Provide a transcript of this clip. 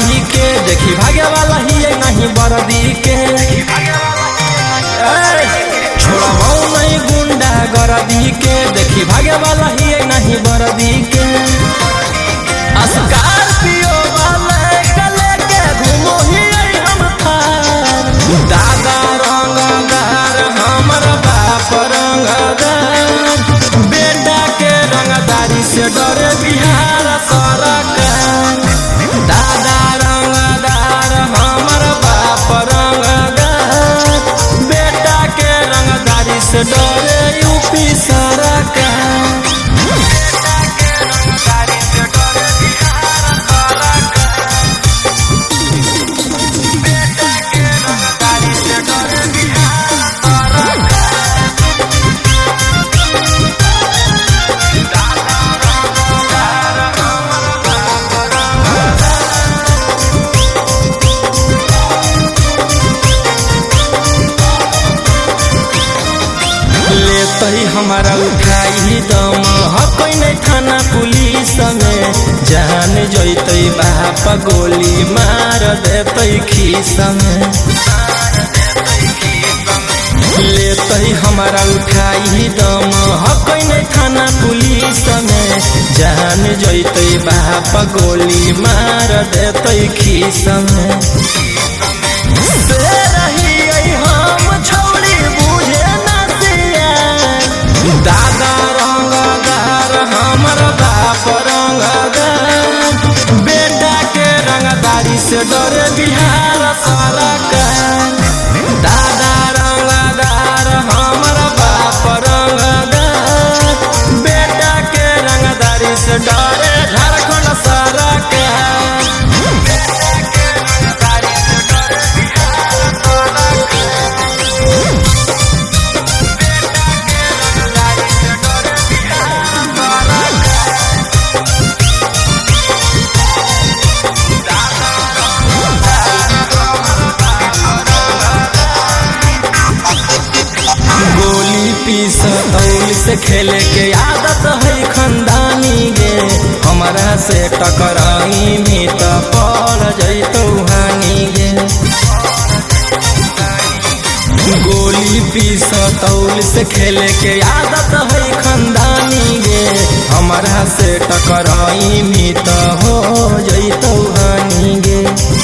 गरदी के देखी भागे वाला ही नहीं बरदी के छोड़ा नहीं गुंडा गरदी के देखी भागे वाला ही नहीं बरदी के स्कॉर्पियो वाले गले के घूमो ही हम थार दादा रंगदार हमर बाप रंगदार बेटा के रंगदारी से डरे बिहार सरकार दादा रंगदार हमर बाप रंगदार बेटा के रंगदारी से डरे यूपी सरकार लेतई हमारा उठाई दम हकई नहीं थाना पुलिस में जान जैतई बाप गोली मार देतई खीस में लेतई हमारा उठाई दम हकई नहीं थाना पुलिस में जान जैतई बाप गोली मार देतई खीस में से रही हम छौड़ी बुझे दादा रंगदार हमर बाप रंगदार बेटा के रंगदारी से डरे बिहार सरकार दादा रंगदार हमर बाप रंगदार बेटा के रंगदारी से डरे झारखंड सरकार पिस्तौल से खेले के आदत है खंदानी गे हमारा से टकराई में तो पड़ जैतौ हानि गे गोली पिस्तौल से खेले के आदत है खंदानी गे हमारा से टकराई में तो हो जैतौ हानि गे